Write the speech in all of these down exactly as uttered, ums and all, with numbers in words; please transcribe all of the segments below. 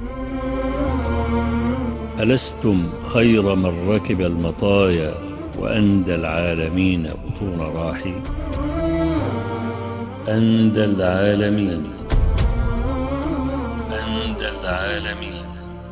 ألستم خير من ركب المطايا وأندى العالمين بطون راحي. أندى العالمين أندى العالمين.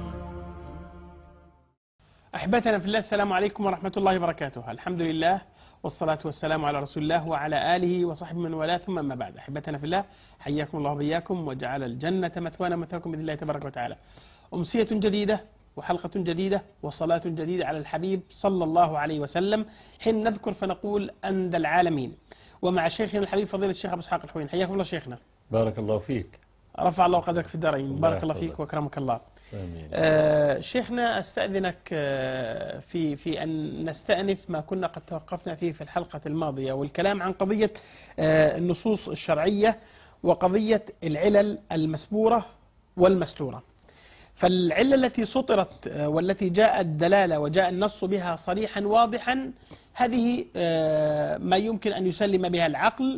أحبتنا في الله، السلام عليكم ورحمة الله وبركاته. الحمد لله والصلاة والسلام على رسول الله وعلى آله وصحبه من والاه، ثم أما بعد. أحبتنا في الله، حياكم الله وبياكم وجعل الجنة مثوانا مثواكم بإذن الله تبارك وتعالى. أمسية جديدة وحلقة جديدة وصلاة جديدة على الحبيب صلى الله عليه وسلم، حين نذكر فنقول أندى العالمين. ومع شيخنا الحبيب فضيلة الشيخ أبو إسحاق الحويني، حياكم الله شيخنا. بارك الله فيك. رفع الله قدرك في الدارين. بارك الله فيك وأكرمك الله. آمين. آه شيخنا، أستأذنك آه في في أن نستأنف ما كنا قد توقفنا فيه في الحلقة الماضية، والكلام عن قضية آه النصوص الشرعية وقضية العلل المسبورة والمستورة. فالعلة التي سطرت آه والتي جاء الدلالة وجاء النص بها صريحا واضحا، هذه آه ما يمكن أن يسلم بها العقل،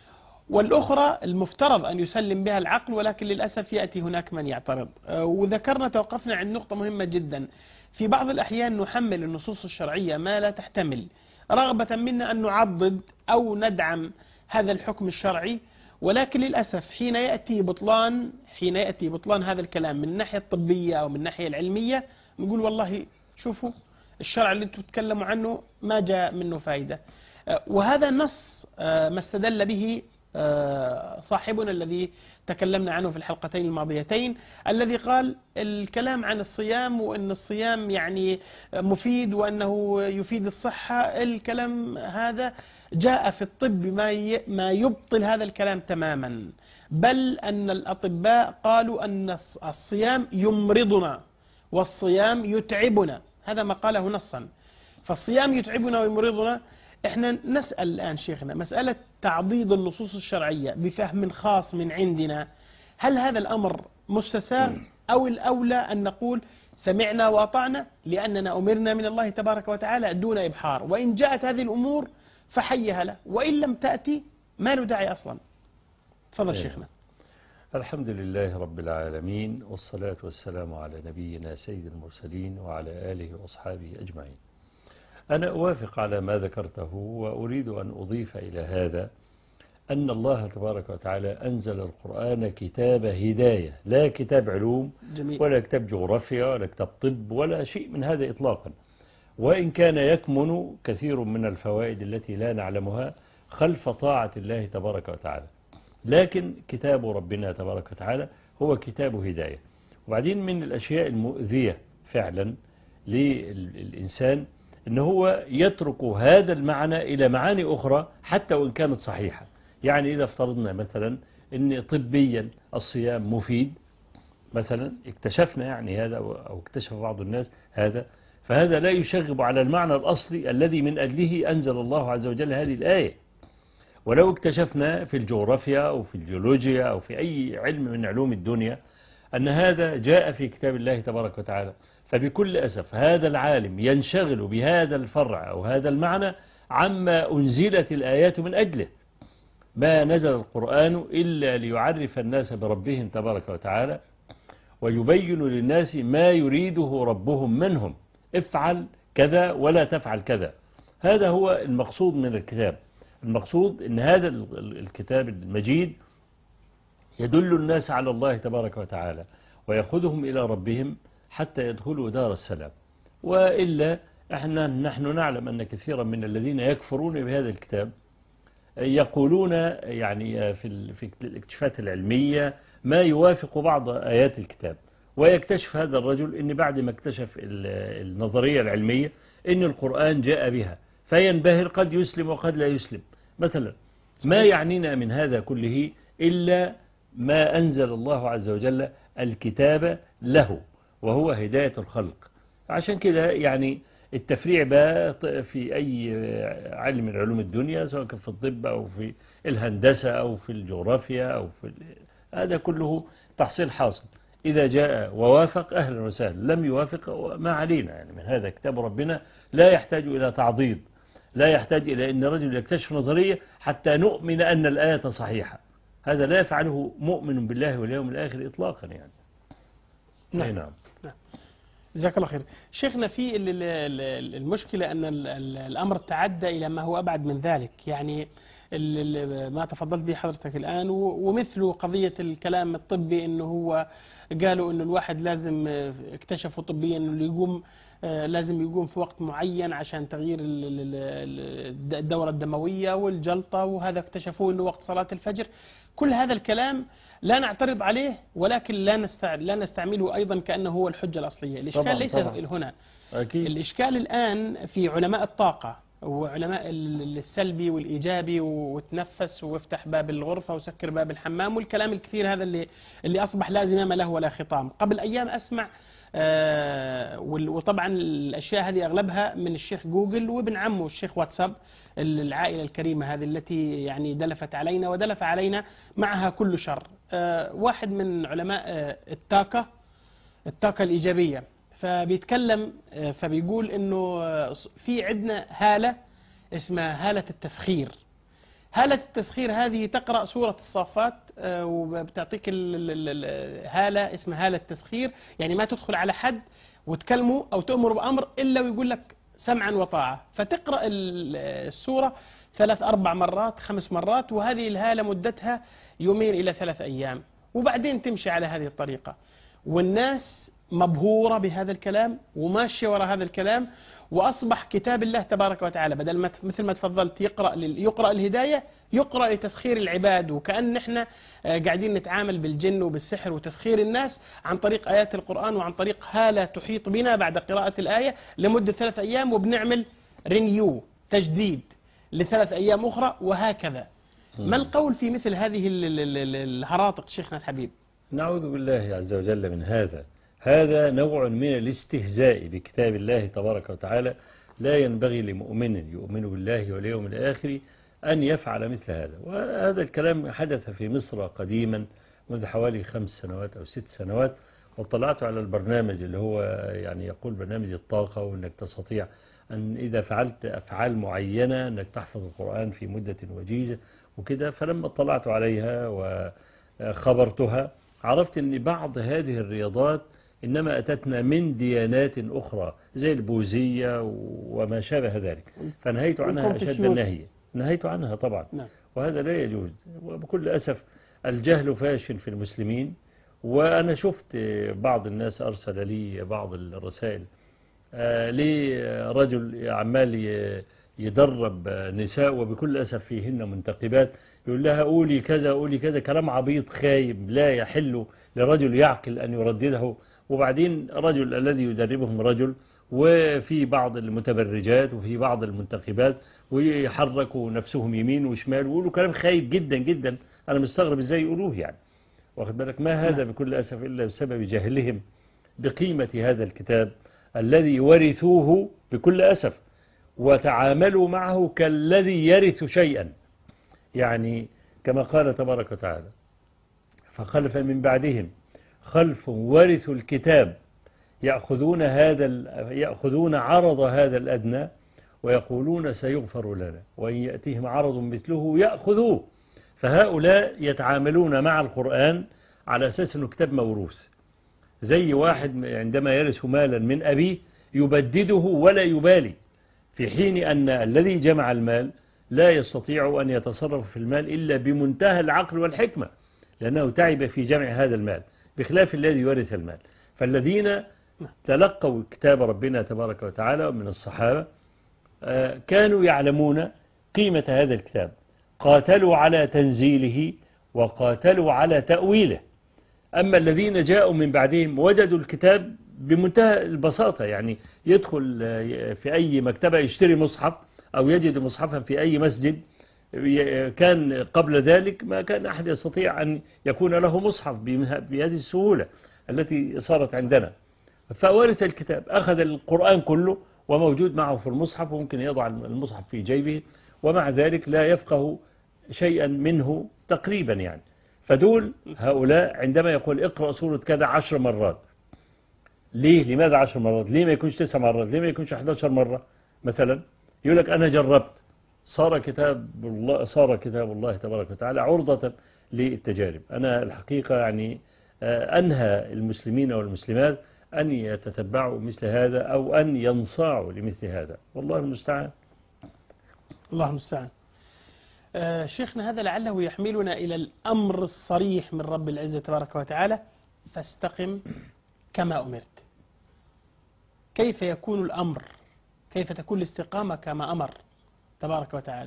والأخرى المفترض أن يسلم بها العقل، ولكن للأسف يأتي هناك من يعترض. وذكرنا توقفنا عند نقطة مهمة جدا. في بعض الأحيان نحمل النصوص الشرعية ما لا تحتمل، رغبة منا أن نعضد أو ندعم هذا الحكم الشرعي، ولكن للأسف حين يأتي بطلان حين يأتي بطلان هذا الكلام من الناحية الطبية أو من الناحية العلمية، نقول والله شوفوا الشرع اللي انتم تتكلموا عنه ما جاء منه فائدة. وهذا النص ما استدل به صاحبنا الذي تكلمنا عنه في الحلقتين الماضيتين، الذي قال الكلام عن الصيام وأن الصيام يعني مفيد وأنه يفيد الصحة. الكلام هذا جاء في الطب ما ما يبطل هذا الكلام تماما، بل أن الأطباء قالوا أن الصيام يمرضنا والصيام يتعبنا. هذا ما قاله نصا. فالصيام يتعبنا ويمرضنا. احنا نسأل الآن شيخنا مسألة تعضيد النصوص الشرعية بفهم خاص من عندنا، هل هذا الأمر مستساغ أو الأولى أن نقول سمعنا وأطعنا لأننا أمرنا من الله تبارك وتعالى دون إبحار، وإن جاءت هذه الأمور فحيها له، وإن لم تأتي ما له داعي أصلا. تفضل شيخنا. الحمد لله رب العالمين، والصلاة والسلام على نبينا سيد المرسلين وعلى آله وأصحابه أجمعين. أنا أوافق على ما ذكرته، وأريد أن أضيف إلى هذا أن الله تبارك وتعالى أنزل القرآن كتاب هداية، لا كتاب علوم جميل. ولا كتاب جغرافيا ولا كتاب طب ولا شيء من هذا إطلاقا، وإن كان يكمن كثير من الفوائد التي لا نعلمها خلف طاعة الله تبارك وتعالى، لكن كتاب ربنا تبارك وتعالى هو كتاب هداية. وبعدين من الأشياء المؤذية فعلا للإنسان إن هو يترك هذا المعنى إلى معاني أخرى حتى وإن كانت صحيحة. يعني إذا افترضنا مثلا أن طبيا الصيام مفيد مثلا، اكتشفنا يعني هذا أو اكتشف بعض الناس هذا، فهذا لا يشغب على المعنى الأصلي الذي من أجله أنزل الله عز وجل هذه الآية. ولو اكتشفنا في الجغرافيا أو في الجيولوجيا أو في أي علم من علوم الدنيا أن هذا جاء في كتاب الله تبارك وتعالى، فبكل أسف هذا العالم ينشغل بهذا الفرع أو هذا المعنى عما أنزلت الآيات من أجله. ما نزل القرآن إلا ليعرف الناس بربهم تبارك وتعالى ويبين للناس ما يريده ربهم منهم، افعل كذا ولا تفعل كذا. هذا هو المقصود من الكتاب. المقصود أن هذا الكتاب المجيد يدل الناس على الله تبارك وتعالى ويأخذهم إلى ربهم حتى يدخلوا دار السلام. وإلا احنا نحن نعلم أن كثيرا من الذين يكفرون بهذا الكتاب يقولون يعني في في الاكتشافات العلمية ما يوافق بعض آيات الكتاب، ويكتشف هذا الرجل أن بعد ما اكتشف النظرية العلمية أن القرآن جاء بها فينبهر، قد يسلم وقد لا يسلم مثلا. ما يعنينا من هذا كله إلا ما أنزل الله عز وجل الكتاب له، وهو هداية الخلق. عشان كده يعني التفريع بقى في أي علم من علوم الدنيا، سواء كان في الطب أو في الهندسة أو في الجغرافيا أو في هذا كله تحصيل حاصل. إذا جاء ووافق أهلا وسهلا، لم يوافق ما علينا. يعني من هذا كتاب ربنا لا يحتاج إلى تعضيد، لا يحتاج إلى أن رجل يكتشف نظرية حتى نؤمن أن الآية صحيحة. هذا لا يفعله مؤمن بالله واليوم الآخر إطلاقا. يعني نعم. نعم. جزاك الله خير. شيخنا، في ال- ال- ال- المشكلة أن ال- ال- الأمر تعدى إلى ما هو أبعد من ذلك، يعني ال- ال- ما تفضلت به حضرتك الآن، و- ومثله قضية الكلام الطبي، أنه هو قالوا أنه الواحد لازم، اكتشفوا طبيا أنه اللي يقوم لازم يقوم في وقت معين عشان تغيير ال- ال- ال- الدورة الدموية والجلطة، وهذا اكتشفوه أنه وقت صلاة الفجر. كل هذا الكلام لا نعترض عليه، ولكن لا نستع... لا نستعمله أيضا كأنه هو الحجة الأصلية. الإشكال طبعاً ليس طبعاً. هنا. أكيد. الإشكال الآن في علماء الطاقة وعلماء ال- السلبي والإيجابي، وتنفس وافتح باب الغرفة وسكر باب الحمام، والكلام الكثير هذا اللي اللي أصبح لا زمام له ولا خطام. قبل أيام أسمع، آه، وال- وطبعا الأشياء هذه أغلبها من الشيخ جوجل وابن عمه الشيخ واتساب، العائلة الكريمة هذه التي يعني دلفت علينا ودلف علينا معها كل شر. آه، واحد من علماء آه، الطاقة الطاقة الإيجابية، فبيتكلم، آه، فبيقول إنه آه، في عندنا هالة اسمها هالة التسخير. هالة التسخير هذه تقرأ سورة الصافات، آه، وبتعطيك ال- ال- ال- هالة اسمها هالة التسخير، يعني ما تدخل على حد وتكلمه أو تأمر بأمر إلا ويقول لك سمعا وطاعة، فتقرأ ال- السورة ثلاث أربع مرات خمس مرات، وهذه الهالة مدتها يومين إلى ثلاث أيام، وبعدين تمشي على هذه الطريقة. والناس مبهورة بهذا الكلام وماشية وراء هذا الكلام، وأصبح كتاب الله تبارك وتعالى بدل ما مثل ما تفضلت يقرأ لل- يقرأ الهداية، يقرأ لتسخير العباد، وكأن نحن آه، قاعدين نتعامل بالجن وبالسحر وتسخير الناس عن طريق آيات القرآن وعن طريق هالة تحيط بنا بعد قراءة الآية لمدة ثلاث أيام، وبنعمل رينيو تجديد لثلاث أيام أخرى، وهكذا. ما القول في مثل هذه ال- ال- ال- الهراطق شيخنا الحبيب؟ نعوذ بالله عز وجل من هذا. هذا نوع من الاستهزاء بكتاب الله تبارك وتعالى. لا ينبغي لمؤمن يؤمن بالله واليوم الآخر أن يفعل مثل هذا. وهذا الكلام حدث في مصر قديما منذ حوالي خمس سنوات أو ست سنوات، واطلعت على البرنامج اللي هو يعني يقول برنامج الطاقة، وأنك تستطيع أن إذا فعلت أفعال معينة أنك تحفظ القرآن في مدة وجيزة وكده. فلما اطلعت عليها وخبرتها عرفت أن بعض هذه الرياضات إنما أتتنا من ديانات أخرى زي البوذية وما شابه ذلك، فنهيت عنها أشد النهي. نهيت عنها طبعا. نعم. وهذا لا يجوز، وبكل أسف الجهل فاشل في المسلمين. وأنا شفت بعض الناس أرسل لي بعض الرسائل آه، لرجل عمال ي- يدرب نساء، وبكل أسف فيهن منتقبات، يقول لها قولي كذا قولي كذا، كلام عبيط خايب لا يحل لرجل يعقل أن يردده. وبعدين رجل الذي يدربهم رجل، وفي بعض المتبرجات وفي بعض المنتخبات، ويحركوا نفسهم يمين وشمال ويقولوا كلام خايب جدا جدا. أنا مستغرب إزاي يقولوه يعني. واخد بالك؟ ما هذا بكل أسف إلا بسبب جهلهم بقيمة هذا الكتاب الذي ورثوه بكل أسف، وتعاملوا معه كالذي يرث شيئا. يعني كما قال تبارك وتعالى: فخلف من بعدهم خلف ورثوا الكتاب يأخذون هذا يأخذون عرض هذا الأدنى ويقولون سيغفر لنا وإن يأتيهم عرض مثله يأخذوه. فهؤلاء يتعاملون مع القرآن على أساس أنه كتاب موروث، زي واحد عندما يرث مالا من أبيه يبدده ولا يبالي، في حين أن الذي جمع المال لا يستطيع أن يتصرف في المال إلا بمنتهى العقل والحكمة، لأنه تعب في جمع هذا المال، بخلاف الذي يورث المال. فالذين تلقوا كتاب ربنا تبارك وتعالى من الصحابة كانوا يعلمون قيمة هذا الكتاب، قاتلوا على تنزيله وقاتلوا على تأويله. أما الذين جاءوا من بعدهم وجدوا الكتاب بمنتهى البساطة، يعني يدخل في أي مكتبة يشتري مصحف أو يجد مصحفا في أي مسجد. كان قبل ذلك ما كان أحد يستطيع أن يكون له مصحف بهذه السهولة التي صارت عندنا. فورث الكتاب، أخذ القرآن كله وموجود معه في المصحف، وممكن يضع المصحف في جيبه، ومع ذلك لا يفقه شيئا منه تقريبا يعني. فدول هؤلاء عندما يقول اقرأ سورة كذا عشر مرات، ليه؟ لماذا عشر مرات؟ ليه ما يكونش تسع مرات؟ ليه ما يكونش أحد عشر مرة مثلا؟ يقول لك أنا جربت، صار كتاب الله صار كتاب الله تبارك وتعالى عرضة للتجارب. أنا الحقيقة يعني أنهى المسلمين والمسلمات أن يتتبعوا مثل هذا أو أن ينصاعوا لمثل هذا، والله المستعان. الله المستعان. آه شيخنا، هذا لعله يحملنا إلى الأمر الصريح من رب العزة تبارك وتعالى: فاستقم كما أمرت. كيف يكون الأمر؟ كيف تكون الاستقامة كما أمر تبارك وتعالى؟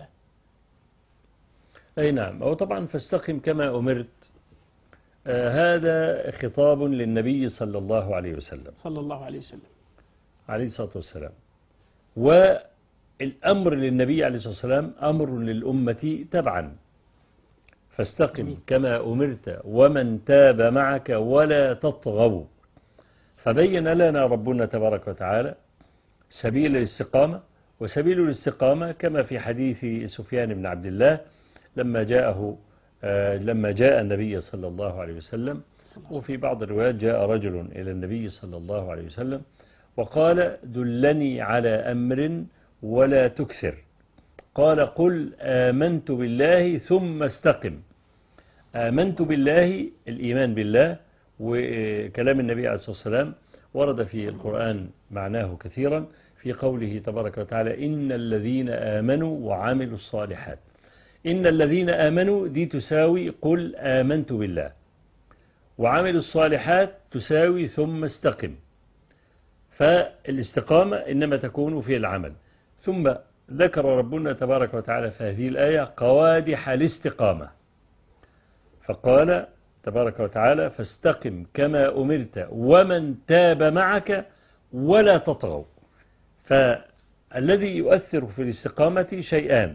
أي نعم، أو طبعا فاستقم كما أمرت، آه هذا خطاب للنبي صلى الله عليه وسلم صلى الله عليه وسلم عليه الصلاة والسلام. والأمر للنبي عليه الصلاة والسلام أمر للأمة تبعا. فاستقم جميل. كما أمرت ومن تاب معك ولا تطغوا. فبين لنا ربنا تبارك وتعالى سبيل الاستقامة، وسبيل الاستقامة كما في حديث سفيان بن عبد الله لما جاءه لما جاء النبي صلى الله عليه وسلم، وفي بعض الروايات جاء رجل إلى النبي صلى الله عليه وسلم وقال: دلني على أمر ولا تكثر. قال: قل آمنت بالله ثم استقم. آمنت بالله، الإيمان بالله، وكلام النبي عليه الصلاة والسلام ورد في القرآن معناه كثيرا في قوله تبارك وتعالى: إن الذين آمنوا وعملوا الصالحات. إن الذين آمنوا دي تساوي قل آمنت بالله، وعملوا الصالحات تساوي ثم استقم. فالاستقامة إنما تكون في العمل. ثم ذكر ربنا تبارك وتعالى في هذه الآية قوادح الاستقامة، فقال تبارك وتعالى: فاستقم كما أمرت ومن تاب معك ولا تطغوا. فالذي يؤثر في الاستقامة شيئان: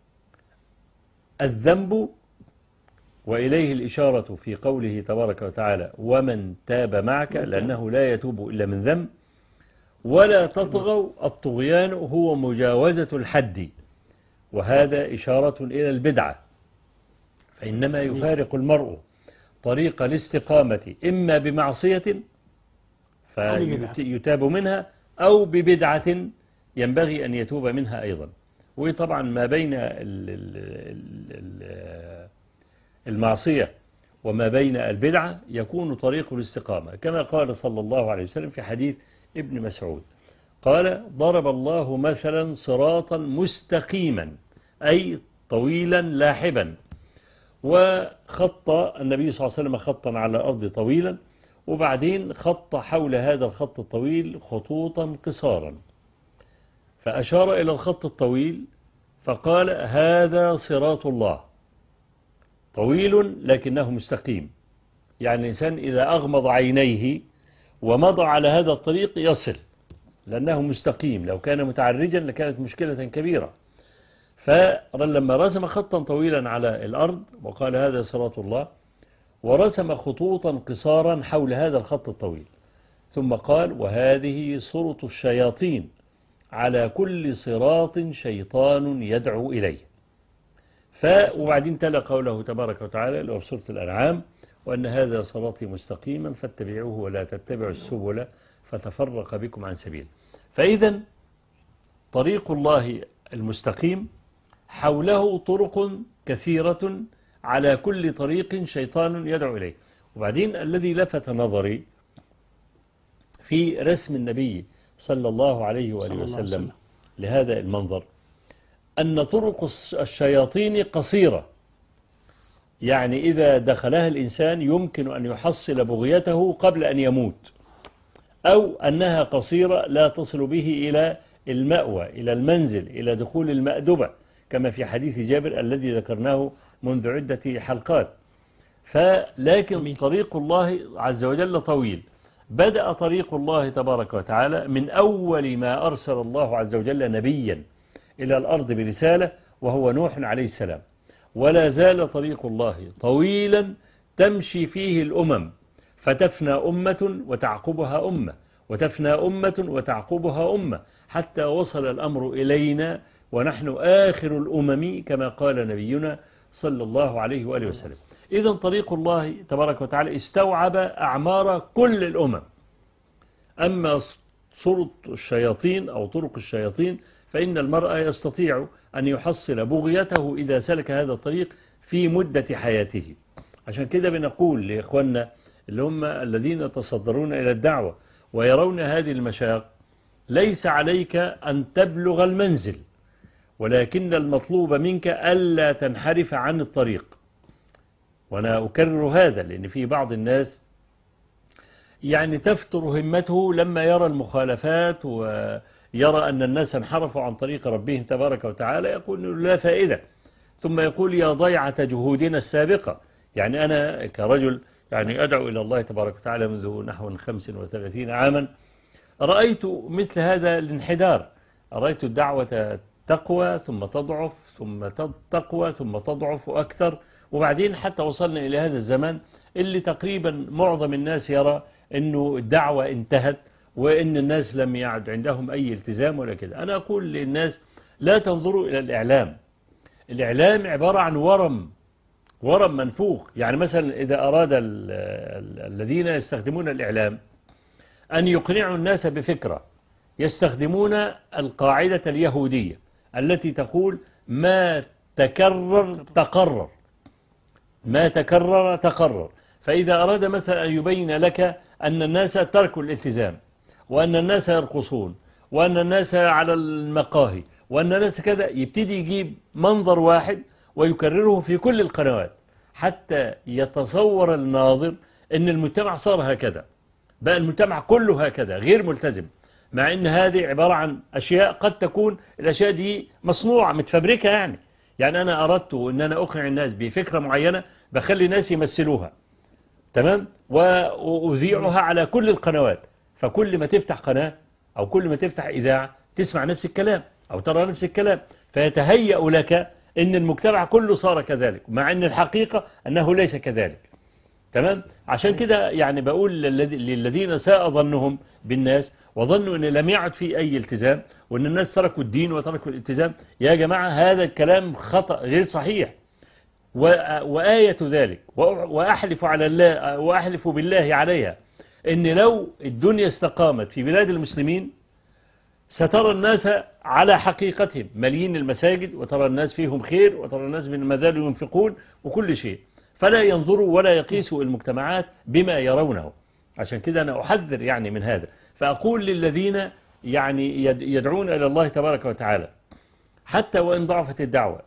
الذنب، وإليه الإشارة في قوله تبارك وتعالى: ومن تاب معك، لأنه لا يتوب إلا من ذنب. ولا تطغوا، الطغيان هو مجاوزة الحد، وهذا إشارة إلى البدعة. فإنما يفارق المرء طريق الاستقامة إما بمعصية فيتاب منها، أو ببدعة ينبغي أن يتوب منها أيضا. وطبعا ما بين المعصية وما بين البدعة يكون طريق الاستقامة، كما قال صلى الله عليه وسلم في حديث ابن مسعود قال: ضرب الله مثلا صراطا مستقيما، أي طويلا لاحبا. وخط النبي صلى الله عليه وسلم خطا على الأرض طويلا، وبعدين خط حول هذا الخط الطويل خطوطا قصارا، فأشار إلى الخط الطويل فقال: هذا صراط الله طويل لكنه مستقيم. يعني الإنسان إذا أغمض عينيه ومضى على هذا الطريق يصل، لأنه مستقيم. لو كان متعرجا لكانت مشكلة كبيرة. فلما رسم خطا طويلا على الأرض وقال: هذا صراط الله، ورسم خطوطا قصارا حول هذا الخط الطويل، ثم قال: وهذه صورة الشياطين، على كل صراط شيطان يدعو إليه. ف وبعدين تلا قوله تبارك وتعالى اللي هو في سورة الأنعام: وأن هذا صراطي مستقيما فاتبعوه ولا تتبعوا السبل فتفرق بكم عن سبيل. فإذا طريق الله المستقيم حوله طرق كثيرة، على كل طريق شيطان يدعو إليه. وبعدين الذي لفت نظري في رسم النبي صلى الله عليه وآله وسلم لهذا المنظر أن طرق الشياطين قصيرة، يعني إذا دخلها الإنسان يمكن أن يحصل بغيته قبل أن يموت، أو أنها قصيرة لا تصل به إلى المأوى، إلى المنزل، إلى دخول المأدبة، كما في حديث جابر الذي ذكرناه منذ عدة حلقات. فلكن طريق الله عز وجل طويل. بدأ طريق الله تبارك وتعالى من أول ما أرسل الله عز وجل نبيا إلى الأرض برسالة، وهو نوح عليه السلام، ولا زال طريق الله طويلا تمشي فيه الأمم، فتفنى أمة وتعقبها أمة، وتفنى أمة وتعقبها أمة، حتى وصل الأمر إلينا ونحن آخر الأمم كما قال نبينا صلى الله عليه وآله وسلم. إذن طريق الله تبارك وتعالى استوعب أعمار كل الأمم. أما صورة الشياطين أو طرق الشياطين فإن المرء يستطيع أن يحصل بغيته إذا سلك هذا الطريق في مدة حياته. عشان كده بنقول لإخواننا اللي هم الذين يتصدرون إلى الدعوة ويرون هذه المشاق، ليس عليك أن تبلغ المنزل، ولكن المطلوب منك ألا تنحرف عن الطريق. وأنا أكرر هذا لأن في بعض الناس يعني تفتر همته لما يرى المخالفات ويرى أن الناس انحرفوا عن طريق ربهم تبارك وتعالى، يقول لا فائدة، ثم يقول يا ضيعة جهودنا السابقة. يعني أنا كرجل يعني أدعو إلى الله تبارك وتعالى منذ نحو خمس وثلاثين عاما، رأيت مثل هذا الانحدار، رأيت الدعوة تقوى ثم تضعف ثم تقوى ثم تضعف أكثر، وبعدين حتى وصلنا إلى هذا الزمان اللي تقريبا معظم الناس يرى أنه الدعوة انتهت وأن الناس لم يعد عندهم أي التزام ولا كده. أنا أقول للناس لا تنظروا إلى الإعلام، الإعلام عبارة عن ورم ورم منفوخ. يعني مثلا إذا أراد الذين يستخدمون الإعلام أن يقنعوا الناس بفكرة، يستخدمون القاعدة اليهودية التي تقول ما تكرر تقرر، ما تكرر تقرر. فإذا أراد مثلا أن يبين لك أن الناس تركوا الالتزام، وأن الناس يرقصون، وأن الناس على المقاهي، وأن الناس كذا، يبتدي يجيب منظر واحد ويكرره في كل القنوات حتى يتصور الناظر أن المجتمع صار هكذا، بقى المجتمع كله هكذا غير ملتزم، مع أن هذه عبارة عن أشياء قد تكون الأشياء دي مصنوعة متفبركة. يعني يعني أنا أردت أن أنا أقنع الناس بفكرة معينة، بخلي الناس يمثلوها تمام وأذيعها على كل القنوات، فكل ما تفتح قناة أو كل ما تفتح إذاعة تسمع نفس الكلام أو ترى نفس الكلام، فيتهيأ لك أن المجتمع كله صار كذلك، مع أن الحقيقة أنه ليس كذلك. تمام. عشان كده يعني بقول للذين ساء ظنهم بالناس وظنوا أن لم يعد في أي التزام وأن الناس تركوا الدين وتركوا الالتزام، يا جماعة هذا الكلام خطأ غير صحيح. وآية ذلك وأحلف على الله وأحلف بالله عليها أن لو الدنيا استقامت في بلاد المسلمين سترى الناس على حقيقتهم مليين المساجد، وترى الناس فيهم خير، وترى الناس من المذال ينفقون وكل شيء، فلا ينظروا ولا يقيسوا المجتمعات بما يرونه. عشان كده أنا أحذر يعني من هذا، فأقول للذين يعني يدعون إلى الله تبارك وتعالى حتى وإن ضعفت الدعوة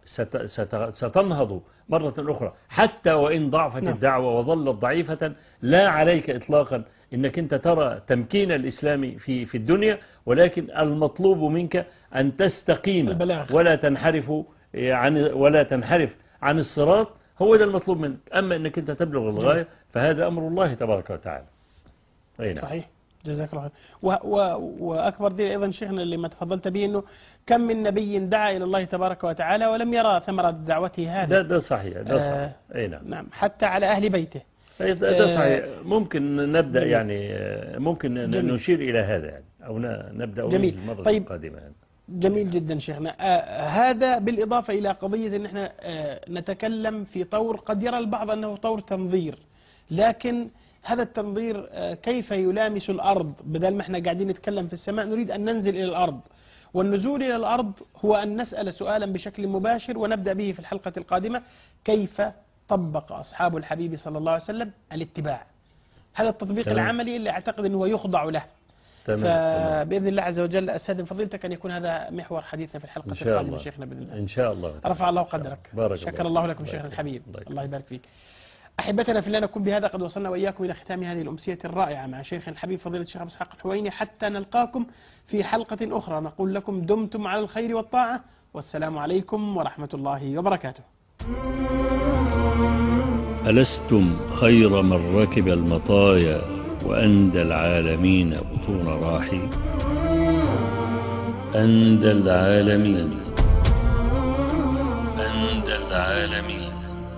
ستنهض مرة أخرى، حتى وإن ضعفت نعم. الدعوة وظلت ضعيفة، لا عليك إطلاقا إنك أنت ترى تمكين الإسلام في في الدنيا، ولكن المطلوب منك أن تستقيم البلاغ. ولا تنحرف عن ولا تنحرف عن الصراط، هو ده المطلوب منك. أما أنك أنت تبلغ الغاية فهذا أمر الله تبارك وتعالى. نعم. صحيح، جزاك الله خير. وأكبر دليل أيضا شيخنا اللي ما تفضلت به أنه كم من نبي دعا إلى الله تبارك وتعالى ولم يرى ثمرة دعوته هذه. ده ده صحيح، ده صحيح. آه أي نعم. نعم، حتى على أهل بيته. ده صحيح. ممكن نبدأ يعني ممكن جميل. نشير إلى هذا يعني أو نبدأ جميل. المرة طيب القادمة يعني. جميل جدا شيخنا. آه هذا بالإضافة إلى قضية أن احنا آه نتكلم في طور قد يرى البعض أنه طور تنظير، لكن هذا التنظير آه كيف يلامس الأرض؟ بدل ما احنا قاعدين نتكلم في السماء نريد أن ننزل إلى الأرض، والنزول إلى الأرض هو أن نسأل سؤالا بشكل مباشر ونبدأ به في الحلقة القادمة: كيف طبق أصحاب الحبيب صلى الله عليه وسلم الاتباع؟ هذا التطبيق تمام. العملي اللي أعتقد أنه يخضع له. تمام. فبإذن الله عز وجل أستاذن فضيلتك أن يكون هذا محور حديثنا في الحلقة القادمة شيخنا بإذن الله. إن شاء الله. رفع الله قدرك. شكر الله لكم شيخنا الحبيب. الله, الله يبارك فيك. أحبتنا في الله، نكون بهذا قد وصلنا وإياكم إلى ختام هذه الأمسية الرائعة مع شيخ الحبيب فضيلة الشيخ أبو إسحاق الحويني، حتى نلقاكم في حلقة أخرى نقول لكم دمتم على الخير والطاعة، والسلام عليكم ورحمة الله وبركاته. ألستم خير من ركب المطايا وأندى العالمين بطون راحي؟ أندى العالمين أندى العالمين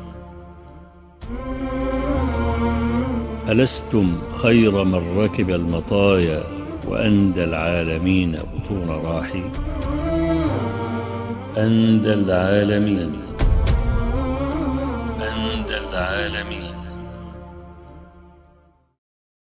ألستم خير من ركب المطايا وأندى العالمين بطون راحي؟ أندى العالمين أندى العالمين